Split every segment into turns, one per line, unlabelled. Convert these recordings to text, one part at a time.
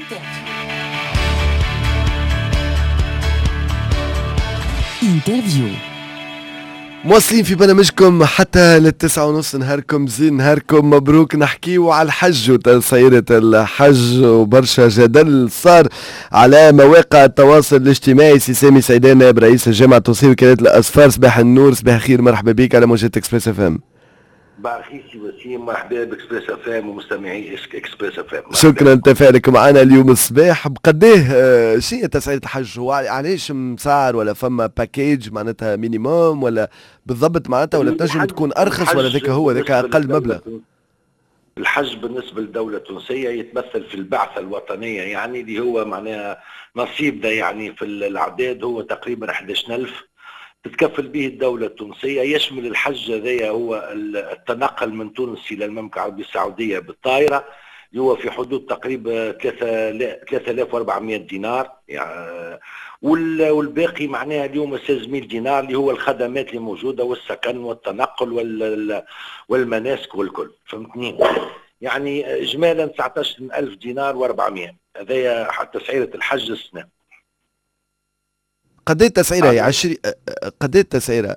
انترفيو.
مواصلين في برنامجكم حتى لل9:30. نهاركم زين، نهاركم مبروك. نحكيو على الحج وتسعيرة الحج، وبرشا جدل صار على مواقع التواصل الاجتماعي. سي سامي سعيدان نائب رئيس الجامعة التونسية وكالة الأسفار، صباح النور، صباح الخير، مرحبا بك على موجة اكسبريس اف ام.
باخي سي وسيم، مرحبا باكسبريس اف ام ومستمعي اكسبريس اف ام.
شكرا لتفاعلك معنا اليوم الصباح. بقديه شيء تسعيرة الحج؟ هو علاش مسعر ولا فما باكيج معناتها مينيموم ولا بالضبط معناتها، ولا تنجم تكون ارخص ولا ذاك هو ذاك اقل مبلغ؟
الحج بالنسبه للدوله التونسيه يتمثل في البعثه الوطنيه، يعني اللي هو معناها نصيب ده، يعني في الاعداد هو تقريبا 11,000 تتكفل به الدولة التونسية. يشمل الحج هذايا هو التنقل من تونس إلى المملكة العربية السعودية بالطائرة، اللي هو في حدود تقريبا 3400 دينار يعني، والباقي معناها اليوم 1600 دينار اللي هو الخدمات اللي موجودة والسكن والتنقل والمناسك والكل، فهمتني؟ يعني إجمالا 19,000 دينار و400، هذايا حتى تسعيرة الحج السنة.
قد ايه التسعيره؟ هي 20 قد ايه التسعيره؟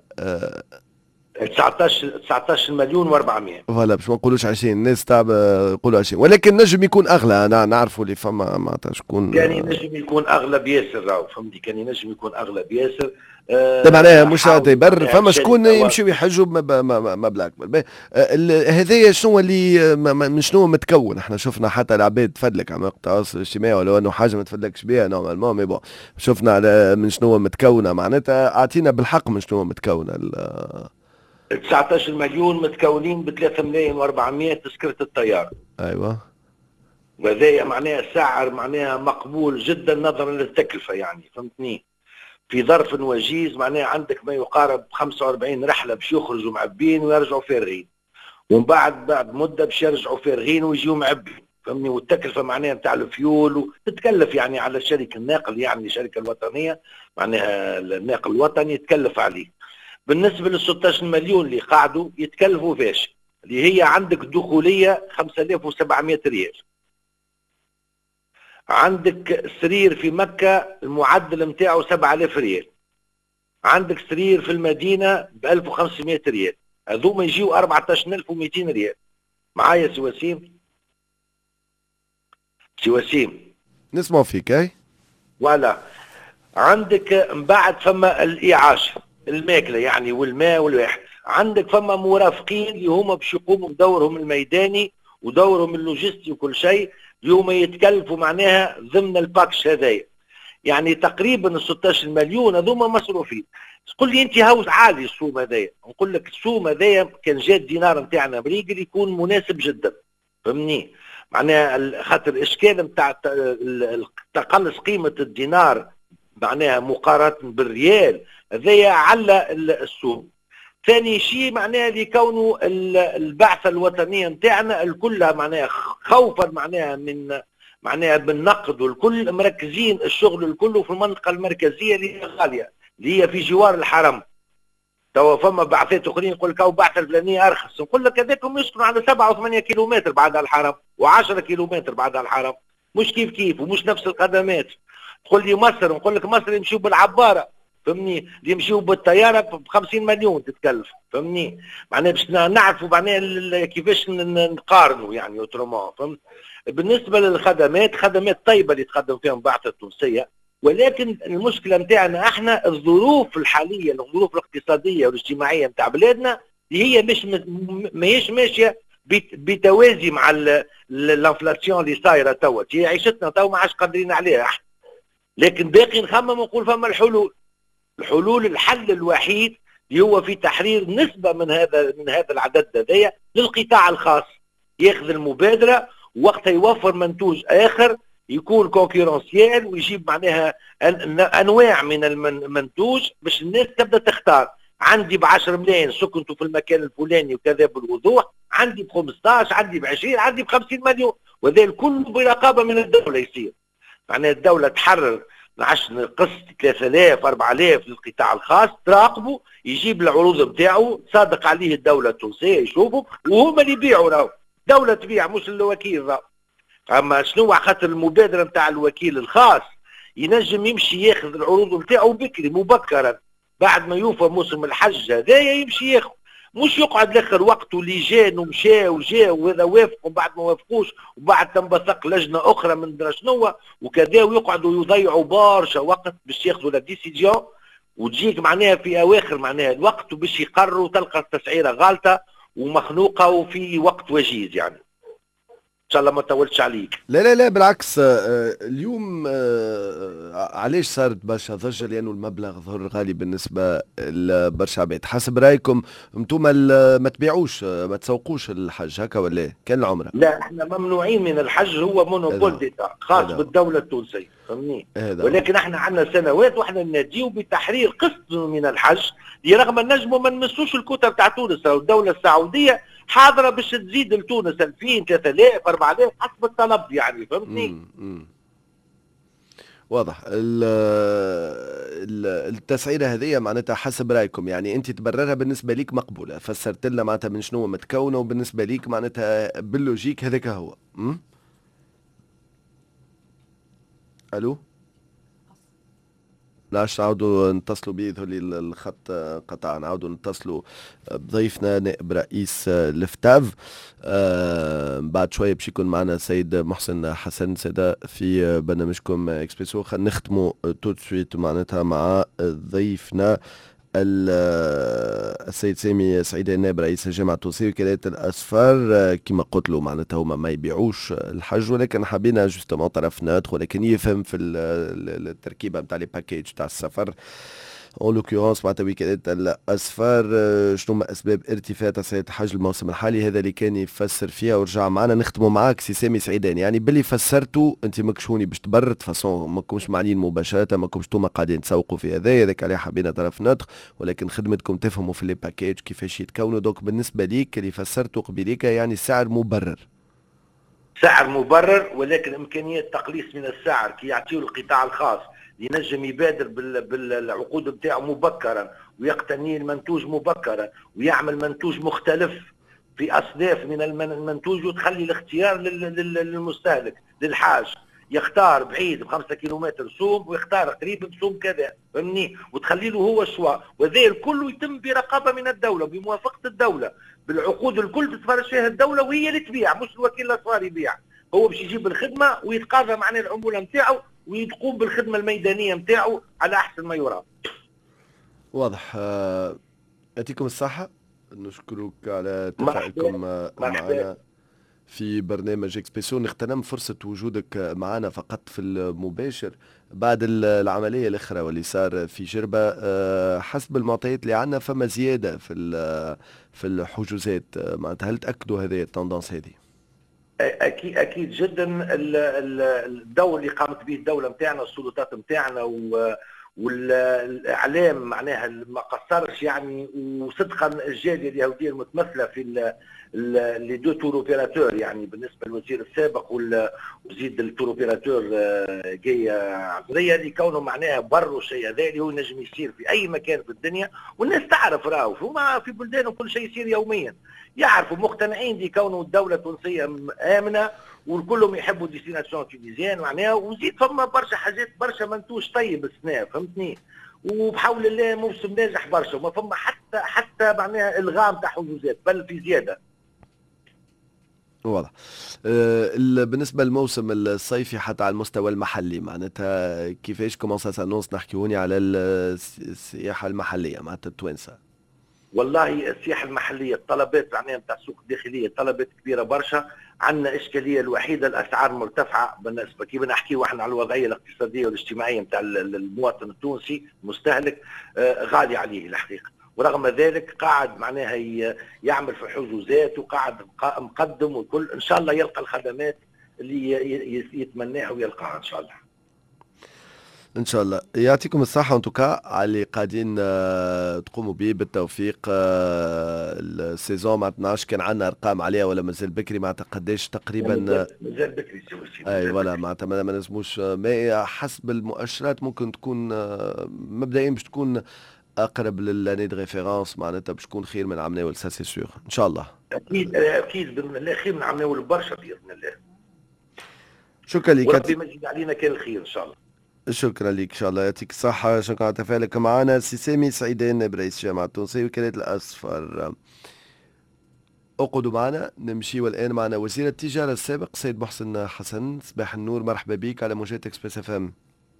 19 مليون و400.
فوالا، باش ما نقولوش 20، الناس تعب يقولوا 20، ولكن نجم يكون اغلى. انا نعرفوا اللي فما معناتها شكون
كان ينجم يكون اغلى بياسر، راهو فهمتي، كان ينجم يكون اغلى بياسر.
معناها مش يبر، فما شكون يمشيو يحجوا بمبلغ. هذايا شنو اللي من شنو متكون؟ احنا شفنا حتى العباد تفدلك على مواقع التواصل الاجتماعي، ولو انه حاجه ما تفدلكش بها نورمالمون، مي بون شفنا على من شنو متكونه. معناتها اعطينا بالحق من شنو متكونه
19 مليون متكونين ب 3 ملايين و400 تذكره الطياره.
ايوه،
وهذايا معناها سعر معناها مقبول جدا نظرا للتكلفه، يعني فهمتني. في ظرف وجيز معناها عندك ما يقارب 45 رحله باش يخرجوا معبين ويرجعوا فارغين، ومن بعد مده باش يرجعوا فارغين ويجيوا معبين، فهمني. والتكلفه معناها نتاع الفيول وتتكلف يعني على الشركه الناقل، يعني الشركه الوطنيه معناها الناقل الوطني يتكلف عليه. بالنسبه لل 16 مليون اللي قاعدوا يتكلفوا فاش؟ اللي هي عندك دخوليه 5700 ريال، عندك سرير في مكة المعدل نتاعو 7000 ريال، عندك سرير في المدينة ب 1500 ريال، هذوما يجيو 14200 ريال. معايا سي وسيم؟ سي وسيم
نسمع فيك. اي
ولا عندك من بعد فما الإعاشة، الماكلة يعني والماء والواحد، عندك فما مرافقين اللي هما باش يقوموا بدورهم الميداني ودورهم اللوجستي وكل شيء، اليوم يتكلفوا معناها ضمن الباكش هذايا، يعني تقريبا 16 مليون هذوما مصروفين. تقول لي انت هاوز عالي السوم هذايا، نقول لك السوم هذايا كان جاء الدينار نتاعنا بريقل يكون مناسب جدا، فهمني؟ معناها خاطر الاشكال نتاع تقلص قيمه الدينار معناها مقارنه بالريال، هذايا على السوم. ثاني شيء معناها لكونه البعثه الوطنيه نتاعنا الكلها معناها خوفا معناها من معناها بالنقد والكل مركزين الشغل الكل في المنطقه المركزيه اللي هي غاليه، اللي هي في جوار الحرم. توا فما بعثات اخرين يقول لك او بعثه الفلانيه ارخص، نقول لك هذاكم يسكنوا على 7 و8 كيلومتر بعد الحرم و10 كيلومتر بعد الحرم، مش كيف ومش نفس الخدمات. تقول لي مصر، نقول لك مصر يمشيوا بالعباره، فهمني، اللي يمشيوا بالطياره ب 50 مليون تتكلف، فهمني. معناها باش نعرفوا معناها كيفاش نقارنوا يعني اوترومون، فهمت. بالنسبه للخدمات، خدمات طيبه اللي تقدم فيها البعثه التونسيه، ولكن المشكله نتاعنا احنا الظروف الحاليه، الظروف الاقتصاديه والاجتماعيه نتاع بلادنا اللي هي ماهيش ماشيه بتوازي مع الانفلاسيون اللي صايره توا، هي عيشتنا توا ما عادش قادرين عليها احنا. لكن باقي نخمم ونقول فما الحلول الحل الوحيد اللي هو في تحرير نسبه من هذا العدد هذايا للقطاع الخاص، ياخذ المبادره وقتها يوفر منتوج اخر يكون كونكورنسيال ويجيب معناها انواع من المنتوج باش الناس تبدا تختار. عندي ب 10 ملايين سكنت في المكان الفلاني وكذا بالوضوح، عندي ب 15، عندي ب 20، عندي ب 50 مليون، وذا الكل برقابه من الدوله يصير. معناها الدوله تحرر قسط 3000 4000 للقطاع الخاص، تراقبه، يجيب العروض نتاعو، تصادق عليه الدوله التونسيه، يشوفوا وهما اللي يبيعوا، راهو الدوله تبيع مش الوكيل، راهو اما شنو خاطر المبادره نتاع الوكيل الخاص ينجم يمشي ياخذ العروض نتاعو بكري مبكرا بعد ما يوفى موسم الحج هذايا يمشي ياخذ، مش يقعد لاخر وقت ولجان ومشى وجا وهذا وافق وبعد ما وافقوش وبعد تنبثق لجنه اخرى من درا شنو وكذا ويقعدوا يضيعوا برشا وقت باش ياخذوا لا ديسيجن وتجيك معناها في اواخر معناها الوقت وباش يقرروا تلقى التسعيره غالطه ومخنوقه وفي وقت وجيز يعني. ان شاء الله ما طولتش عليك.
لا لا لا بالعكس، اليوم علاش صارت برشا ضجة؟ لأنه المبلغ ظهر غالي بالنسبة لبرشا عباد. حسب رأيكم انتم ما تبيعوش ما تسوقوش الحج هكا ولا إيه؟ كان العمرة؟
لا احنا ممنوعين من الحج، هو مونوبول ديتا خاص بالدولة التونسية فهمني، ولكن احنا عندنا سنوات واحنا ناديو بتحرير قسط من الحج رغم النجم ما نمسوش الكوتا بتاع تونس. الدولة السعودية حاضرة باش تزيد لتونس 2000 3000 4000 حسب الطلب يعني فهمتني.
واضح. التسعيره هذه معناتها حسب رايكم يعني انت تبررها بالنسبه ليك مقبوله، فسرت لنا معناتها من شنو متكونه وبالنسبه ليك معناتها باللوجيك هذاك هو. الو نعرفش نعاودوا نتصلوا بيه ذولي الخط قطع، نعاودوا نتصلوا بضيفنا نائب رئيس الفتاف. بعد شويه باش يكون معنا السيد محسن حسن سيدا في برنامجكم اكسبريسو. خلينا نختموا تو سويت معناتها مع ضيفنا السيد سامي سعيد نائب رئيس الجامعة التونسية وكالة الأسفار. كما قلت له معناتها هما ما يبيعوش الحج، ولكن حبينا جوستومون طرف ناتر ولكن يفهم في التركيبة نتاع لي باكيج تاع السفر. اون لوكيورونس معناتها وكالة الأسفار شنو ما أسباب ارتفاع تسعيرات الحج الموسم الحالي؟ هذا اللي كان يفسر فيها ورجع معنا. نختموا معاك سي سامي سعيدان، يعني باللي فسرتوا انت ماكش هوني باش تبرر فاسون ماكمش معنيين مباشرة، ماكمش انتوما قاعدين تسوقوا في هذاك عليه حبينا طرف ناتر، ولكن خدمتكم تفهموا في لي باكيج كيفاش يتكونوا. دوك بالنسبة ليك اللي فسرتوا قبيليك يعني السعر مبرر.
سعر مبرر، ولكن إمكانية تقليص من السعر كي يعطيه القطاع الخاص ينجم يبادر بالعقود نتاعو مبكرا ويقتني المنتوج مبكرا ويعمل منتوج مختلف في أصناف من المنتوج وتخلي الاختيار للمستهلك للحاج يختار بعيد ب5 كيلومتر صوم ويختار قريب بصوم كذا فهمني، وتخلي له هو الشوا، وذا الكل يتم برقابة من الدولة بموافقة الدولة بالعقود الكل تتفرج فيها الدولة وهي اللي تبيع مش الوكيل الأسفار يبيع. هو باش يجيب الخدمة ويتقاضى معناه العمولة نتاعو ويقوم بالخدمة الميدانية نتاعو على أحسن ما يرام.
واضح. يعطيكم الصحة، نشكرك على تفاعلكم معنا في برنامج اكسبريسو. نغتنم فرصة وجودك معنا فقط في المباشر بعد العملية الأخرى واللي صار في جربة. حسب المعطيات اللي عندنا فما زيادة في الحجوزات، معناتها هل تأكدوا هذه التندنس هذه؟
اكيد جدا. الدور اللي قامت به الدوله نتاعنا السلطات نتاعنا والاعلام معناها ما قصرش يعني، وصدقا الجاليه اليهوديه المتمثله في لي دو تور اوبيراتور يعني بالنسبه للوزير السابق وزيد التور اوبيراتور جاي عزريه اللي كونه معناها بروا الشيء هذا اللي هو ينجم يصير في اي مكان في الدنيا، والناس تعرف راهو فما في بلدانهم كل شيء يصير يوميا، يعرفوا مقتنعين بكونه الدوله التونسيه امنه والكلهم يحبوا ديستيناسيون تونيزيان معناها، وزيد فما برشا حاجات برشا منتوج طيب السنه فهمتني، وبحول الله موسم ناجح برشا وما فما حتى معناها الغام تاع حجوزات بل في زياده.
واضح. بالنسبة للموسم الصيفي حتى على المستوى المحلي معناتها كيفاش كومونسا سانونس نحكيوني على السياحة المحلية معناتها التوانسة؟
والله السياحة المحلية الطلبات معناها نتاع السوق الداخلية طلبات كبيرة برشا، عندنا إشكالية الوحيدة الأسعار مرتفعة بالنسبة كيف نحكيو احنا على الوضعية الاقتصادية والاجتماعية نتاع المواطن التونسي المستهلك غالي عليه الحقيقة، ورغم ذلك قاعد معناها يعمل في حجوزات وقاعد مقدم وكل ان شاء الله يلقى الخدمات اللي يتمناها ويلقاها ان شاء الله.
ان شاء الله. يعطيكم الصحة انتوكا على اللي قاعدين تقوموا به بالتوفيق. السيزون ما 12 كان عندنا ارقام عليها ولا مازال بكري معناتها قداش تقريبا؟
مازال بكري
اي ولا معناتها ما نجموش، ما حسب المؤشرات ممكن تكون مبدئيا باش تكون اقرب للاني دو ريفيرونس معناتها باش تكون خير من عام ناول سا سي سور ان شاء الله.
اكيد باذن الله خير من عام ناول برشا باذن الله.
شكرا لك.
وربي يمجد علينا كل الخير ان شاء الله.
شكرا لك ان شاء الله، يعطيك الصحة. شكرا على تفاعلك معنا. سي سامي سعيدان رئيس الجامعة التونسية وكالة الأصفر، اقعدوا معنا. نمشي والآن معنا وزير التجارة السابق سيد محسن حسن. صباح النور، مرحبا بك على موجات اكسبريس اف ام.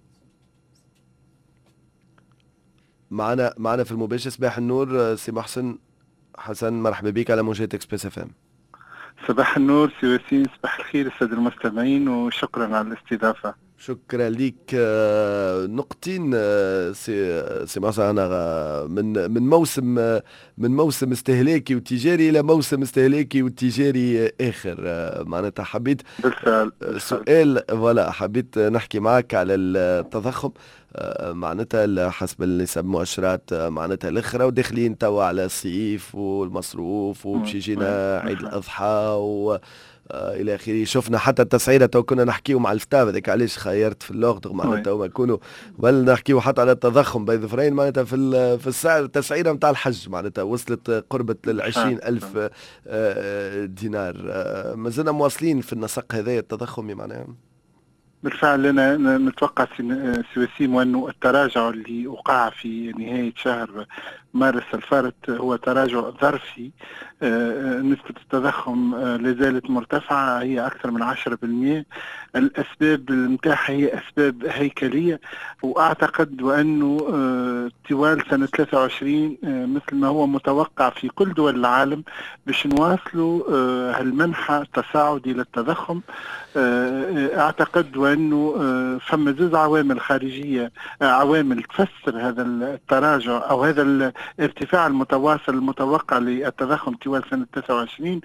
معنا في المباشر. صباح النور سي محسن حسن، مرحبا بك على موجات اكسبريس اف ام.
صباح النور سي وسيم، صباح الخير السادة المستمعين، وشكرا على الاستضافة.
شكرا لك. نقطتين سي محسن. أنا من موسم استهلاكي وتجاري إلى موسم استهلاكي وتجاري آخر. معناتها حبيت
بالفعل.
سؤال فوالا، حبيت نحكي معك على التضخم. معناتها حسب النسب مؤشرات معناتها الأخرى، وداخلين توا على الصيف والمصروف، وباش يجينا عيد الأضحى الى اخره. شفنا حتى التسعيره، تو كنا نحكيو مع الفتاة هذاك علاش خيرت في اللغة معناتها ما نكونوا بل نحكيو حتى على التضخم بين ظفرين. معناتها في السعر التسعيره نتاع الحج معناتها وصلت قربت لل20,000 دينار. ما زلنا مواصلين في النسق هذا التضخمي معناها.
بالفعل أنا نتوقع سوسيم أنه التراجع اللي وقع في نهاية شهر مارس الفارط هو تراجع ظرفي. نسبة التضخم لازالت مرتفعة، هي أكثر من 10%. الأسباب متاعها هي أسباب هيكلية، وأعتقد وأنه طوال سنة 23 مثل ما هو متوقع في كل دول العالم باش نواصلوا هالمنحى التصاعدي للتضخم. أعتقد وأنه فما زوز عوامل خارجية، عوامل تفسر هذا التراجع أو هذا الارتفاع المتواصل المتوقع للتضخم طوال سنة 29.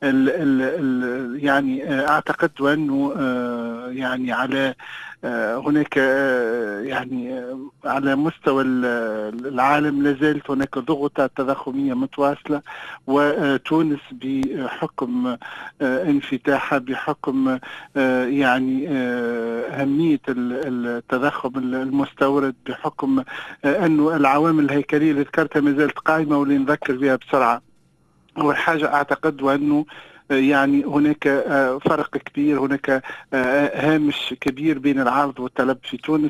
يعني أعتقد وأنه يعني على هناك يعني على مستوى العالم لازالت هناك ضغوطات تضخمية متواصلة، وتونس بحكم انفتاحها، بحكم يعني أهمية التضخم المستورد، بحكم أنه العوامل الهيكلية اللي ذكرتها ما زالت قائمة واللي نذكر بها بسرعة. أول حاجة أعتقد وأنه يعني هناك فرق كبير، هناك هامش كبير بين العرض والطلب في تونس،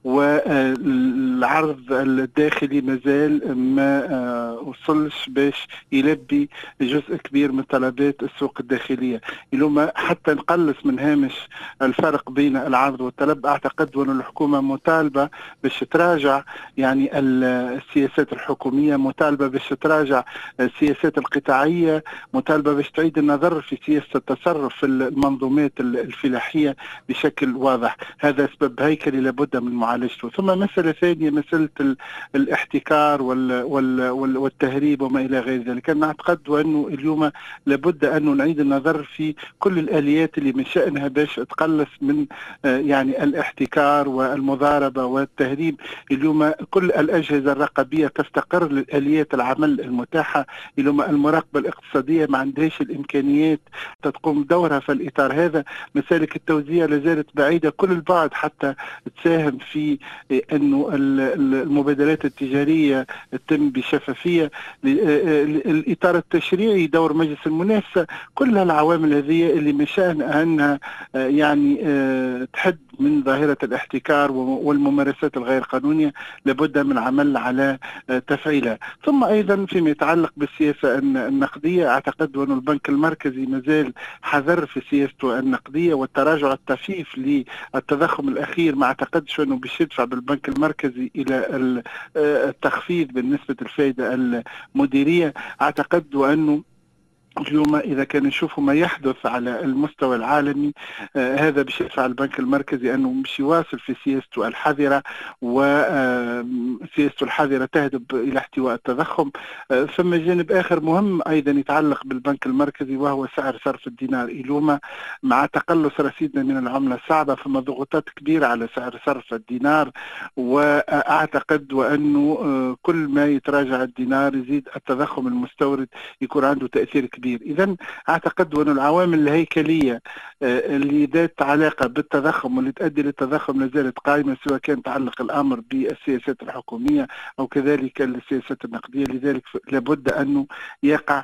والعرض الداخلي مازال ما وصلش باش يلبي جزء كبير من طلبات السوق الداخلية. لما حتى نقلص من هامش الفرق بين العرض والطلب، أعتقد وأن الحكومة مطالبة باش تراجع يعني السياسات الحكومية، مطالبة باش تراجع السياسات القطاعية، مطالبة باش تعيد النظر في سياسة التصرف في المنظومات الفلاحية بشكل واضح. هذا سبب هيكلي لابد من معالجته. ثم مسألة ثانية، مسألة الاحتكار والتهريب وما إلى غير ذلك. أنا أعتقد أنه اليوم لابد أن نعيد النظر في كل الآليات اللي من شأنها باش تقلص من يعني الاحتكار والمضاربة والتهريب. اليوم كل الأجهزة الرقابية تفتقر لآليات العمل المتاحة. اليوم المراقبة الاقتصادية ما عندهاش الإمكانيات تقوم دورها في الإطار هذا. مسالك التوزيع لازالت بعيدة كل البعد حتى تساهم في أنه المبادلات التجارية تتم بشفافية. الإطار التشريعي، دور مجلس المنافسة، كل العوامل هذه اللي من شأنها أنها يعني تحد من ظاهرة الاحتكار والممارسات الغير قانونية لابد من عمل على تفعيلها. ثم أيضا فيما يتعلق بالسياسة النقدية، أعتقد أن البنك المركزي مازال حذر في سياسته النقدية، والتراجع الطفيف للتضخم الأخير ما أعتقدش أنه باش يدفع بالبنك المركزي إلى التخفيض بالنسبة للفائدة المديرية. أعتقد أنه اليوم إذا كان نشوفوا ما يحدث على المستوى العالمي هذا باش يدفع البنك المركزي أنه باش يواصل في سياسته الحذرة، وسياسته الحذرة تهدف إلى احتواء التضخم. ثم جانب آخر مهم أيضا يتعلق بالبنك المركزي وهو سعر صرف الدينار. اليوم مع تقلص رصيدنا من العملة الصعبة فما ضغوطات كبيرة على سعر صرف الدينار، وأعتقد وأنه كل ما يتراجع الدينار يزيد التضخم المستورد، يكون عنده تأثير كبير كبير. إذا أعتقد أن العوامل الهيكلية اللي ذات علاقة بالتضخم واللي تؤدي للتضخم لازالت قائمة، سواء كان تعلق الأمر بالسياسات الحكومية أو كذلك السياسات النقدية. لذلك لابد أنه يقع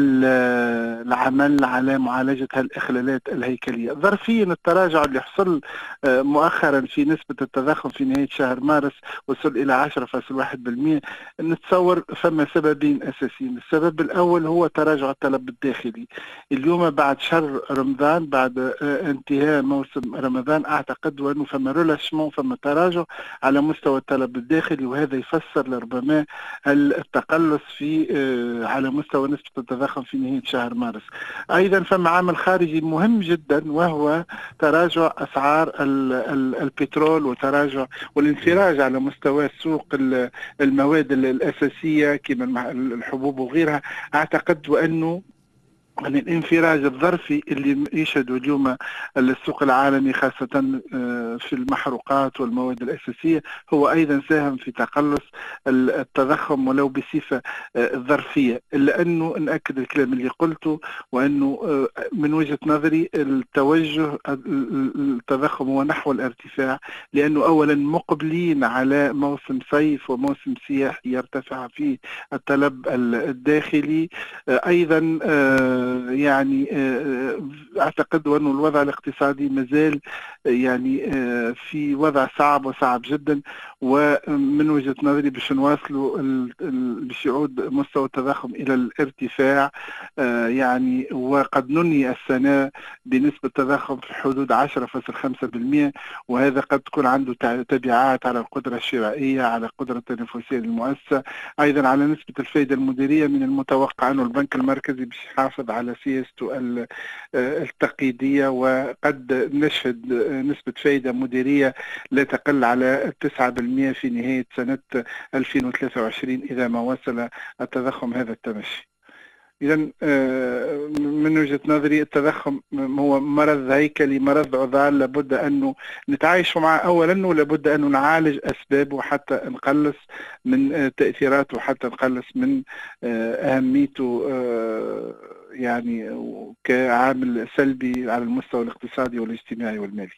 العمل على معالجة هالإخلالات الهيكلية. ظرفيا التراجع اللي حصل مؤخرا في نسبة التضخم في نهاية شهر مارس وصل إلى 10.1%. نتصور فما سببين أساسيين. السبب الأول هو تراجع الطلب الداخلي. اليوم بعد شهر رمضان، بعد انتهاء موسم رمضان، أعتقد أنه فما ريلاشمون، فما تراجع على مستوى الطلب الداخلي، وهذا يفسر لربما التقلص في على مستوى نسبة التضخم في نهاية شهر مارس. أيضا فما عامل خارجي مهم جدا، وهو تراجع أسعار البترول وتراجع والانفراج على مستوى سوق المواد الأساسية كما الحبوب وغيرها. أعتقد وأنه الانفراج الظرفي اللي يشهده اليوم السوق العالمي خاصة في المحروقات والمواد الأساسية هو أيضا ساهم في تقلص التضخم ولو بصفة ظرفية. إلا أنه نأكد الكلام اللي قلته، وأنه من وجهة نظري التوجه التضخم هو نحو الارتفاع، لأنه أولا مقبلين على موسم صيف وموسم سياحي يرتفع فيه الطلب الداخلي. أيضا يعني أعتقد أن الوضع الاقتصادي مازال يعني في وضع صعب وصعب جدا، ومن وجهة نظري باش نواصلوا باش يعود مستوى التضخم إلى الارتفاع يعني، وقد ننهي السنة بنسبة تضخم في حدود 10.5%، وهذا قد تكون عنده تبعات على القدرة الشرائية، على القدرة التنافسية للمؤسسة. أيضا على نسبة الفائدة المديرية، من المتوقع أن البنك المركزي باش يحافظ على سياسته التقييدية، وقد نشهد نسبة فائدة مديرية لا تقل على 9% في نهاية سنة 2023 إذا ما وصل التضخم هذا التمشي. إذا من وجهة نظري التضخم هو مرض هيكلي، مرض عضال، لابد أنه نتعايش معه أولا، ولابد أنه نعالج أسبابه حتى نقلص من تأثيراته، حتى نقلص من أهميته يعني كعامل سلبي على المستوى الاقتصادي والاجتماعي والمالي.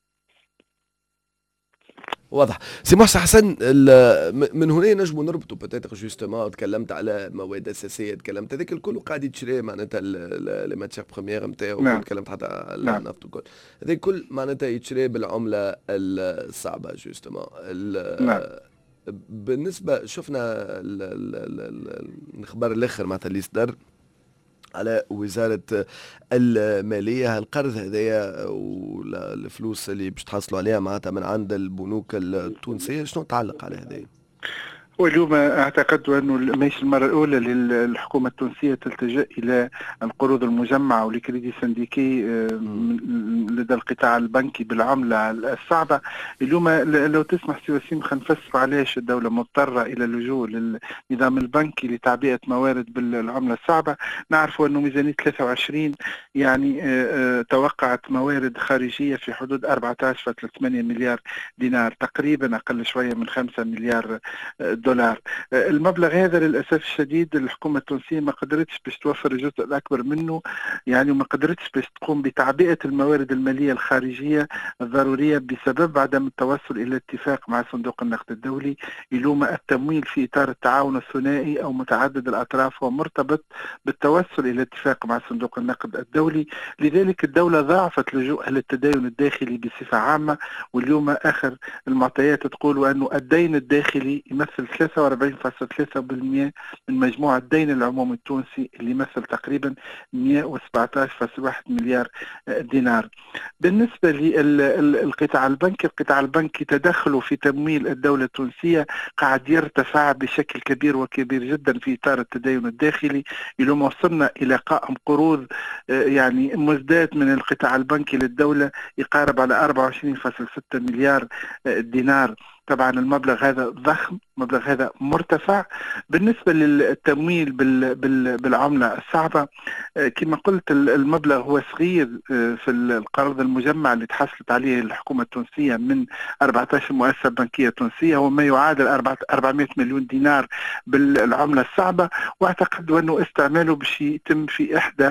واضح. سي محسن حسن، من هنا نجم نربطوا بتاتر جوستومون. تكلمت على مواد اساسيه، تكلمت هذاك الكل قاعد يتشري معناتها لي ماتيير بروميير نتاعو، تكلمت حتى على النفط الكل، هذاك الكل معناتها يتشري بالعمله الصعبه جوستومون. بالنسبه شفنا الخبر الاخر معناتها اللي صدر على وزارة المالية، القرض هذايا والفلوس اللي باش تحصلوا عليها معناتها من عند البنوك التونسية، شنو تعلق على هذايا؟
واليوم أعتقد أنه مش المرة الأولى للحكومة التونسية تلتجأ إلى القروض المجمعة والكريدي سنديكي لدى القطاع البنكي بالعملة الصعبة. اليوم لو تسمح سي وسيم خلينا نفسر علاش الدولة مضطرة إلى اللجوء للنظام البنكي لتعبئة موارد بالعملة الصعبة. نعرف أنه ميزانية 23 يعني توقعت موارد خارجية في حدود 14.8 مليار دينار، تقريبا أقل شوية من 5 مليار دولار. المبلغ هذا للأسف الشديد الحكومة التونسية ما قدرتش باش توفر الجزء الأكبر منه يعني، وما قدرتش باش تقوم بتعبئة الموارد المالية الخارجية الضرورية بسبب عدم التوصل إلى اتفاق مع صندوق النقد الدولي. يلوم التمويل في إطار التعاون الثنائي أو متعدد الأطراف هو مرتبط بالتوصل إلى اتفاق مع صندوق النقد الدولي. لذلك الدولة ضاعفت لجوءها للتدين الداخلي بصفة عامة، واليوم آخر المعطيات تقول أنه الدين الداخلي يمثل 43.3% من مجموع الدين العمومي التونسي، اللي يمثل تقريبا 117.1 مليار دينار. بالنسبة للقطاع البنكي، القطاع البنكي تدخله في تمويل الدولة التونسية قاعد يرتفع بشكل كبير وكبير جدا في إطار التدين الداخلي. اليوم وصلنا إلى قائم قروض يعني مزداد من القطاع البنكي للدولة يقارب على 24.6 مليار دينار. طبعا المبلغ هذا ضخم، المبلغ هذا مرتفع. بالنسبة للتمويل بالعملة الصعبة كما قلت المبلغ هو صغير في القرض المجمع اللي تحصلت عليه الحكومة التونسية من 14 مؤسسة بنكية تونسية، هو ما يعادل 400 مليون دينار بالعملة الصعبة، واعتقد أنه استعماله باش يتم في إحدى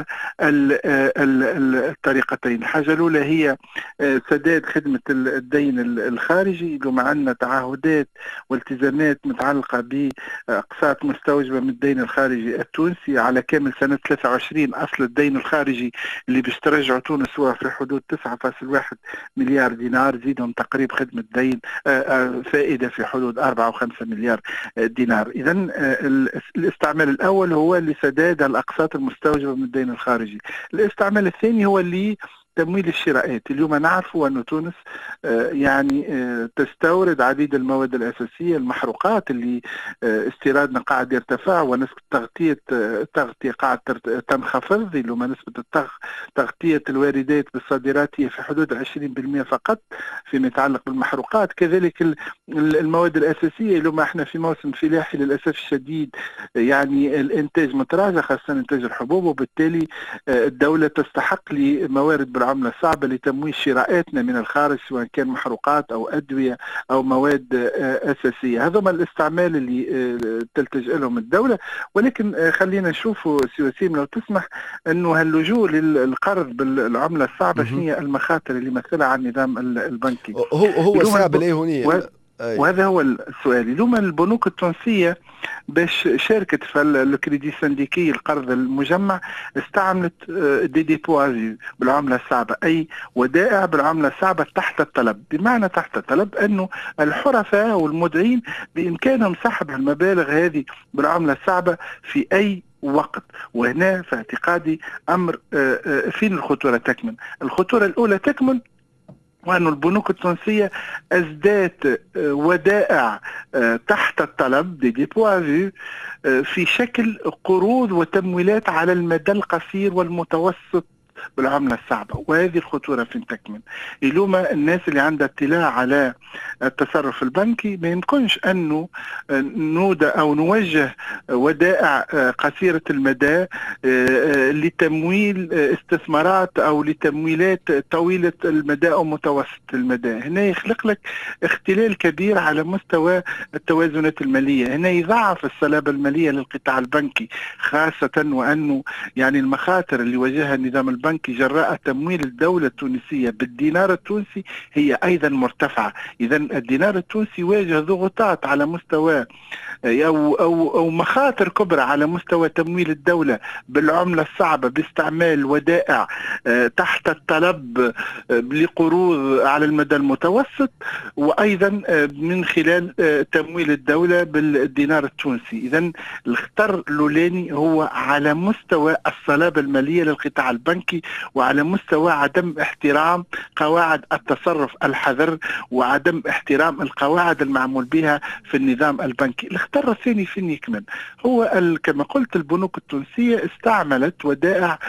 الطريقتين. الحاجة الأولى هي سداد خدمة الدين الخارجي، لو عندنا تعهدات والتزامات متعلقة بأقساط مستوجبة من الدين الخارجي التونسي على كامل سنة 23. أصل الدين الخارجي اللي باش ترجع تونس هو في حدود 9.1 مليار دينار، زيدهم تقريب خدمة دين فائدة في حدود 4 و5 مليار دينار. إذا الاستعمال الأول هو لسداد الأقساط المستوجبة من الدين الخارجي. الاستعمال الثاني هو اللي تمويل الشراءات. اليوم نعرف أن تونس يعني تستورد عديد المواد الأساسية، المحروقات اللي استيرادنا قاعد يرتفع ونسبة التغطية قاعد تنخفض. اليوم نسبة تغطية الواردات بالصادرات هي في حدود 20% فقط فيما يتعلق بالمحروقات. كذلك المواد الأساسية اليوم احنا في موسم فلاحي للأسف الشديد، يعني الإنتاج متراجع خاصة إنتاج الحبوب، وبالتالي الدولة تستحق لموارد بالعملة الصعبة لتمويل شراءاتنا من الخارج، سواء كان محروقات أو أدوية أو مواد أساسية. هذا ما الاستعمال اللي تلتجئ لهم الدولة. ولكن خلينا نشوفوا سي وسيم لو تسمح أنه اللجوء للقرض بالعملة الصعبة شنو هي المخاطر اللي مثلها على النظام البنكي.
هو صعب ليه هوني،
وهذا هو السؤال. اليوم البنوك التونسية باش شاركت في الكريدي سنديكي القرض المجمع استعملت دي ديبوازي بالعملة الصعبة، أي ودائع بالعملة الصعبة تحت الطلب. بمعنى تحت الطلب أنه الحرفاء والمودعين بإمكانهم سحب المبالغ هذه بالعملة الصعبة في أي وقت. وهنا في اعتقادي أمر فين الخطورة تكمن؟ الخطورة الأولى تكمن وأن البنوك التونسية أزدادت ودائع تحت الطلب دي ديبوازي في شكل قروض وتمويلات على المدى القصير والمتوسط بالعملة الصعبة. وهذه الخطورة فين تكمن؟ اليوم الناس اللي عندها اطلاع على التصرف البنكي ما يمكنش أنه نودع أو نوجه ودائع قصيرة المدى لتمويل استثمارات أو لتمويلات طويلة المدى أو متوسط المدى. هنا يخلق لك اختلال كبير على مستوى التوازنات المالية، هنا يضعف الصلابة المالية للقطاع البنكي، خاصة وأنه يعني المخاطر اللي واجهها النظام البنكي جراء تمويل الدولة التونسية بالدينار التونسي هي أيضا مرتفعة. إذا الدينار التونسي يواجه ضغوطات على مستوى أو مخاطر كبرى على مستوى تمويل الدولة بالعملة الصعبة باستعمال ودائع تحت الطلب لقروض على المدى المتوسط، وأيضا من خلال تمويل الدولة بالدينار التونسي. إذا الخطر الأولاني هو على مستوى الصلابة المالية للقطاع البنكي وعلى مستوى عدم احترام قواعد التصرف الحذر وعدم احترام القواعد المعمول بها في النظام البنكي. الخطر الثاني فين يكمن؟ هو كما قلت البنوك التونسية استعملت ودائع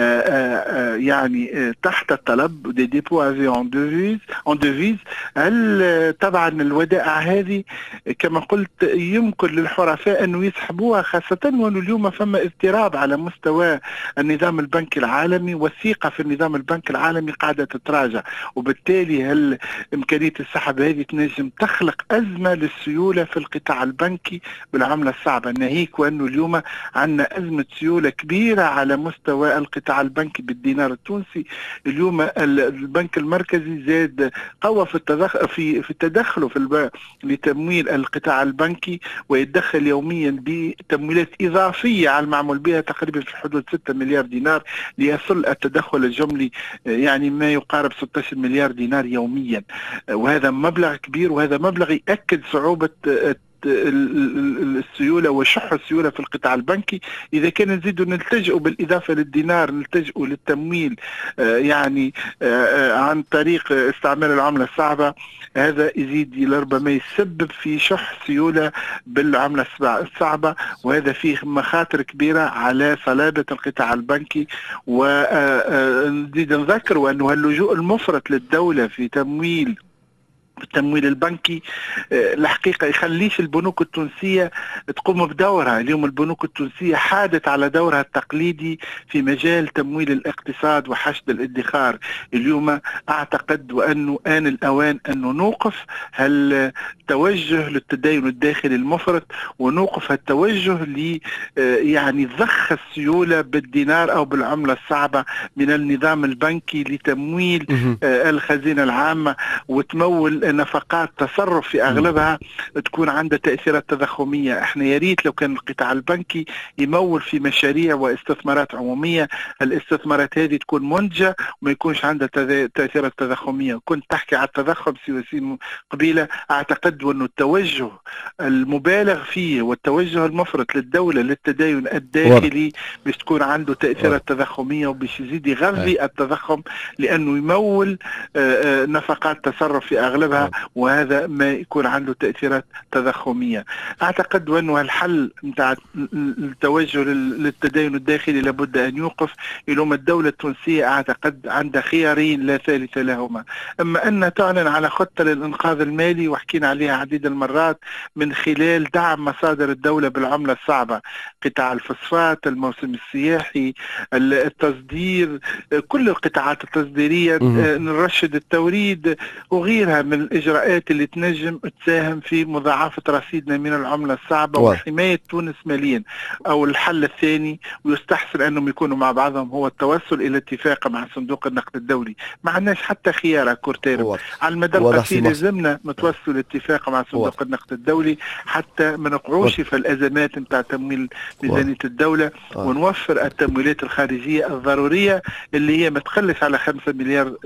يعني تحت الطلب دي ديبوازي اون ديفيز. طبعا الودائع هذه كما قلت يمكن للحرفاء انه يسحبوها، خاصة وانه اليوم فما اضطراب على مستوى النظام البنكي العالمي، والثقة في النظام البنكي العالمي قاعدة تتراجع، وبالتالي هل إمكانية السحب هذه تنجم تخلق أزمة للسيولة في القطاع البنكي بالعملة الصعبة، ناهيك وأنه اليوم عندنا أزمة سيولة كبيرة على مستوى القطاع البنكي بالدينار التونسي. اليوم البنك المركزي زاد قوى في تدخله لتمويل القطاع البنكي، ويتدخل يوميا بتمويلات إضافية على المعمول بها تقريبا في حدود 6 مليار دينار، ليصل التدخل الجملي يعني ما يقارب 16 مليار دينار يوميا. وهذا مبلغ كبير، وهذا مبلغ يأكد صعوبة السيولة وشح السيولة في القطاع البنكي. إذا كان نزيدوا نلتجئوا بالإضافة للدينار نلتجئوا للتمويل يعني عن طريق استعمال العملة الصعبة، هذا يزيد لربما يسبب في شح سيولة بالعملة الصعبة، وهذا فيه مخاطر كبيرة على صلابة القطاع البنكي. ونزيد نذكر أنه اللجوء المفرط للدولة في تمويل التمويل البنكي الحقيقة يخليش البنوك التونسية تقوم بدورها. اليوم البنوك التونسية حادت على دورها التقليدي في مجال تمويل الاقتصاد وحشد الادخار. اليوم أعتقد وأنه آن الأوان أنه نوقف هالتوجه للتدين الداخلي المفرط، ونوقف هالتوجه يعني ضخ السيولة بالدينار أو بالعملة الصعبة من النظام البنكي لتمويل الخزينة العامة، وتمول نفقات تصرف في أغلبها تكون عندها تأثيرات تضخمية. احنا ياريت لو كان القطاع البنكي يمول في مشاريع واستثمارات عمومية، الاستثمارات هذه تكون منتجة وما يكونش عندها تأثيرات تضخمية. كنت تحكي على التضخم سياسي قبيلة، أعتقد أنه التوجه المبالغ فيه والتوجه المفرط للدولة للتدين الداخلي باش تكون عنده تأثيرات تضخمية، وباش يزيد يغذي التضخم لأنه يمول نفقات تصرف في أغلبها، وهذا ما يكون عنده تأثيرات تضخمية. أعتقد أنه الحل متاع التوجه للتدين الداخلي لابد أن يوقف. اليوم الدولة التونسية أعتقد عندها خيارين لا ثالث لهما، أما أن تعلن على خطة للإنقاذ المالي وحكينا عليها عديد المرات من خلال دعم مصادر الدولة بالعملة الصعبة، قطاع الفوسفات، الموسم السياحي، التصدير، كل القطاعات التصديرية، نرشد التوريد وغيرها من الإجراءات اللي تنجم تساهم في مضاعفة رصيدنا من العملة الصعبة وحماية تونس ماليا. أو الحل الثاني ويستحسن أنهم يكونوا مع بعضهم هو التوصل إلى اتفاق مع صندوق النقد الدولي. ما عندناش حتى خيار كورتير على المدى القصير، لازمنا نتوصل اتفاق مع صندوق النقد الدولي حتى ما نقعوش في الأزمات نتاع تمويل ميزانية الدولة، ونوفر التمويلات الخارجية الضرورية اللي هي ما تقلش على 5 مليار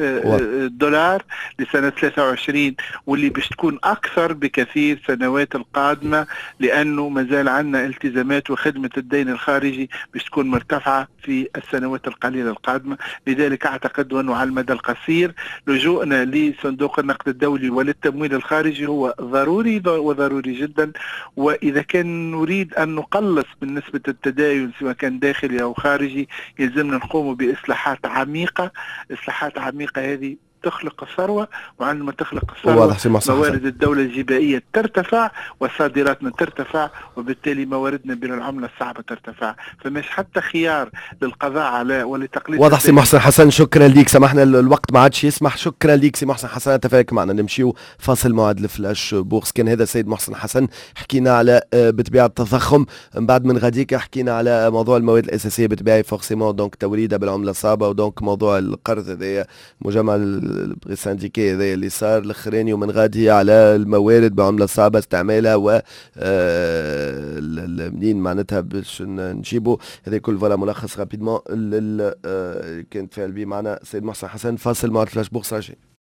دولار لسنة 23، واللي باش تكون أكثر بكثير سنوات القادمة، لأنه مازال عندنا التزامات وخدمة الدين الخارجي باش تكون مرتفعة في السنوات القليلة القادمة. لذلك أعتقد أنه على المدى القصير لجوءنا لصندوق النقد الدولي وللتمويل الخارجي هو ضروري وضروري جدا. وإذا كان نريد أن نقلص من نسبة التداين سواء كان داخلي أو خارجي، يلزمنا نقوم بإصلاحات عميقة. إصلاحات عميقة هذه تخلق الثروة، وعندما تخلق الثروة موارد الدولة الجبائية ترتفع وصادراتنا ترتفع، وبالتالي مواردنا بين العملة الصعبة ترتفع. فمش حتى خيار للقضاء على ولتقليل.
واضح سي محسن حسن، شكرا ليك. سمحنا الوقت ما عادش يسمح. شكرا ليك سي محسن حسن، اتفاك معنا. نمشيو فاصل موعد الفلاش بورس. كان هذا السيد محسن حسن، حكينا على بطبيعة التضخم. من بعد من غاديك حكينا على موضوع المواد الأساسية بطبيعة فورسيمون دونك توريدها بالعملة الصعبة، ودونك موضوع القرض هذايا مجمع السانديكي هذا اللي صار الاخراني، ومن غادي على الموارد بعملة صعبة استعمالها و منين معناتها باش نجيبوا هذا كل. فوالا ملخص رابيدمون كانت فعل بي معنا سيد محسن حسن. فاصل مع الفلاش بورس راجعين.